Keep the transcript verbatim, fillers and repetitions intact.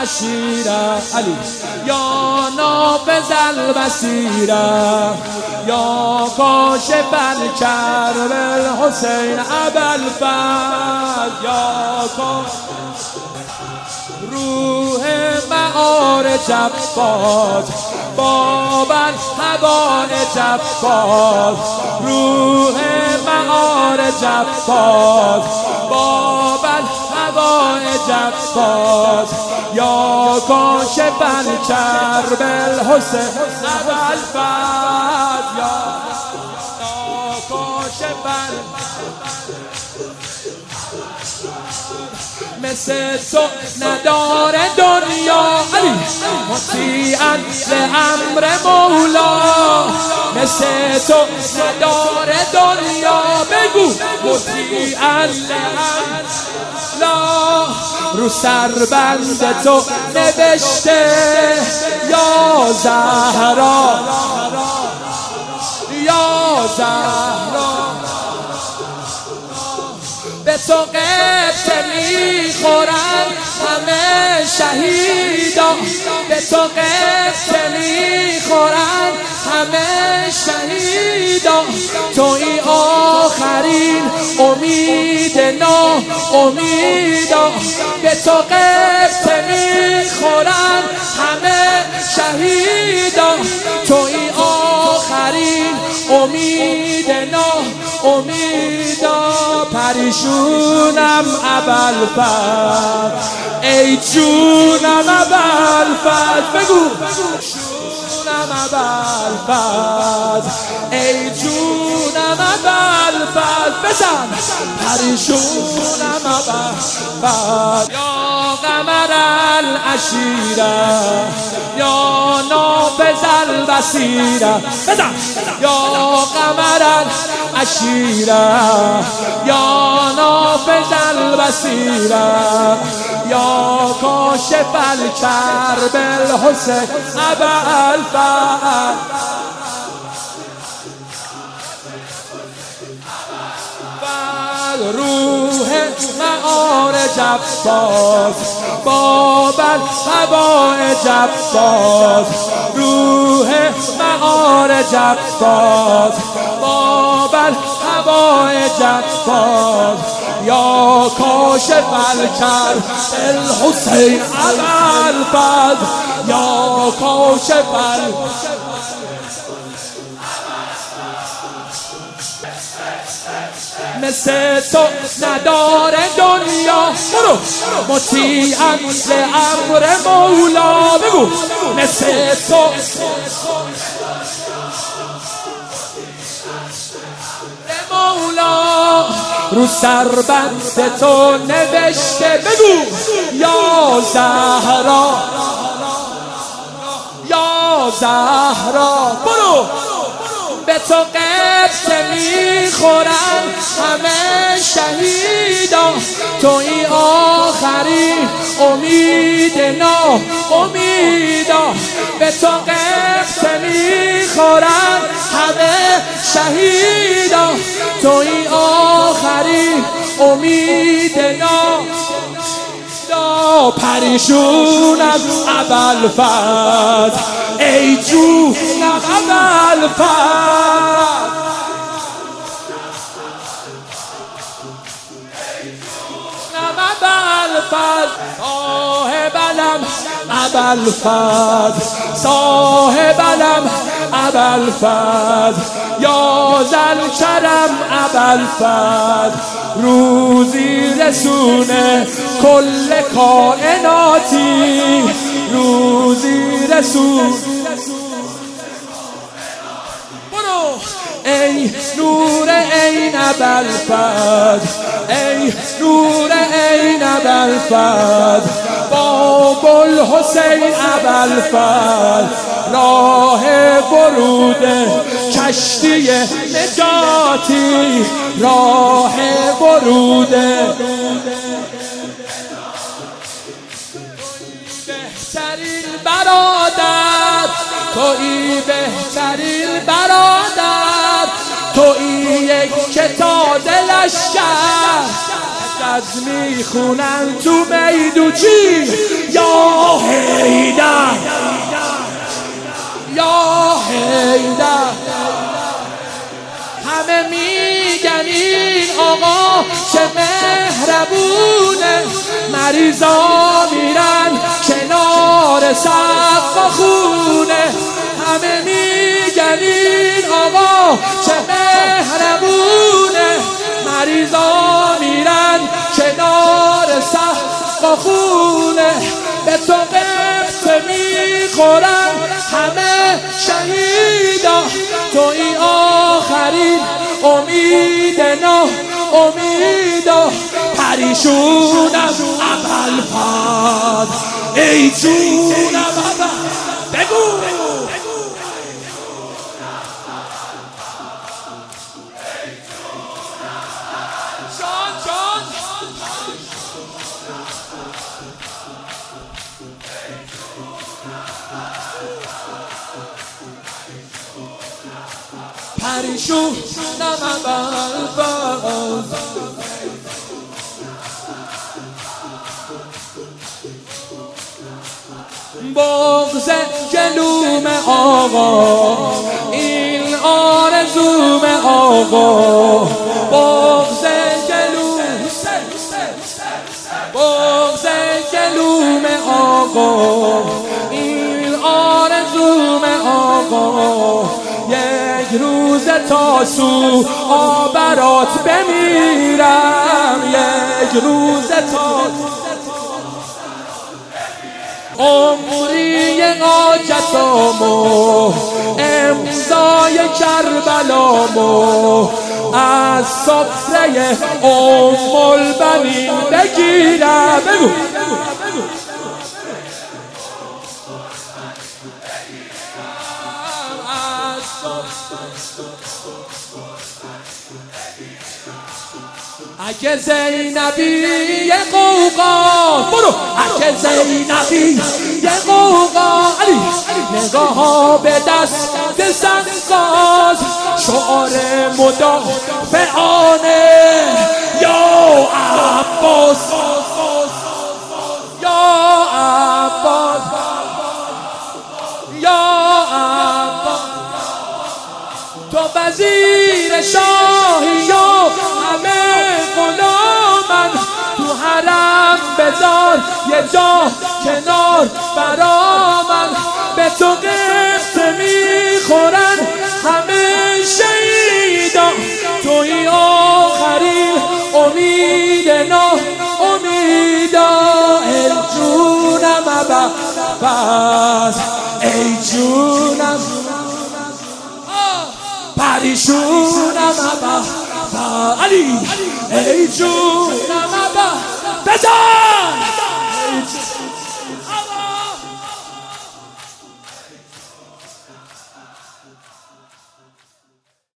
العشیره علی یا نافذ البصیره یا کاشف الکرب الحسین ابوالفضل یا روح معارج عباس باب الحوائج عباس روح معارج عباس باب الحوائج عباس یا کاشف الکرب الحسین ابوالفضل یا کاشف مثل تو نداره دنیا علی مطیعاً لامر مولا مثل تو نداره دنیا بگو مطیعاً لامر لا رو سربند تو نوشته یا زهرا یا زهرا به تو قبطه میخورن همه شهیدا به تو قبطه میخورن همه شهیدا توی آخرین امید نا امیدا به تو قبطه میخورن همه شهیدا توی آخرین امید نا امیدا پریشونم ابوالفضل ای جونم ابوالفضل بگو جونم ابوالفضل ای جونم ابوالفضل بزن پریشونم ابوالفضل یا قمر العشیره یا نافذ البصیره بزن یا قمر العشیره یا نافذ البصیره یا کاشف الکرب الحسین ابوالفضل روح معارج عباس باب الحوائج عباس روح معارج عباس باب الحوائج عباس یا کاشف الکرب الحسین ابوالفضل یا کاشف الکرب مثل تو نداره دنیا برو مطیعاً لامر مولا بگو مثل تو مولا رو سربند تو نوشته بگو یا زهرا یا زهرا برو به تو قبطه میخورن همه شهیدا توی آخری امید نا امیدا به تو قبطه میخورن همه شهیدا توی آخری امید نا پریشونم ابوالفضل ای جونم ابوالفضل ابوالفضل صاحب علم ابوالفضل صاحب علم ابوالفضل یا ذوالکرم ابوالفضل روزی رسونه کل کائناتی روزی رسون برو ای نور عین ابوالفضل ای نور عین ابوالفضل باب الحسین ابوالفضل راه ورود کشتی نجاتی راه ورود بهترین برادر تویی بهترین برادر تویی یک کتاب لشکر مشهد میخونن تو میدوچی یا حیدر یا حیدر. همه میگن این آقا چه مهربونه، مریضا میرن کنار سقف خونه. همه میگن این آقا چه مهربونه، مریضا میرن کنار سقف خونه. به تو قصه میخورن همه شهیدا، توی آخرین امید نه امیدا. پریشونم ابوالفضل ای جونم بگو جان جان. پریشونم ابوالفضل بغض جلوم آقا، این آرزوم آقا. بغض جلوم بغض جلوم آقا، این آرزوم آقا. یک روز تاسو آبرات بمیرم، یک روز تاسو عمری حاجتامو امضای کربلامو از سفره ام البنین بگیرم. بگو اگه زینبی یه قوقا، برو اگه زینبی یه قوقا، علی نگاه ها به دست سنگاز، شعار مدافعانه یا عباس یا عباس یا عباس. تو وزیر شاهی یا همه غلامن، تو حرم بذار یه جا کنار برا من. به تو قصه میخورن همه شهیدا، توی آخرین امید نه امیدا. ای جونم ابوالفضل ای جونم پریشونم ابوالفضل علی ای جونم ابوالفضل بزن.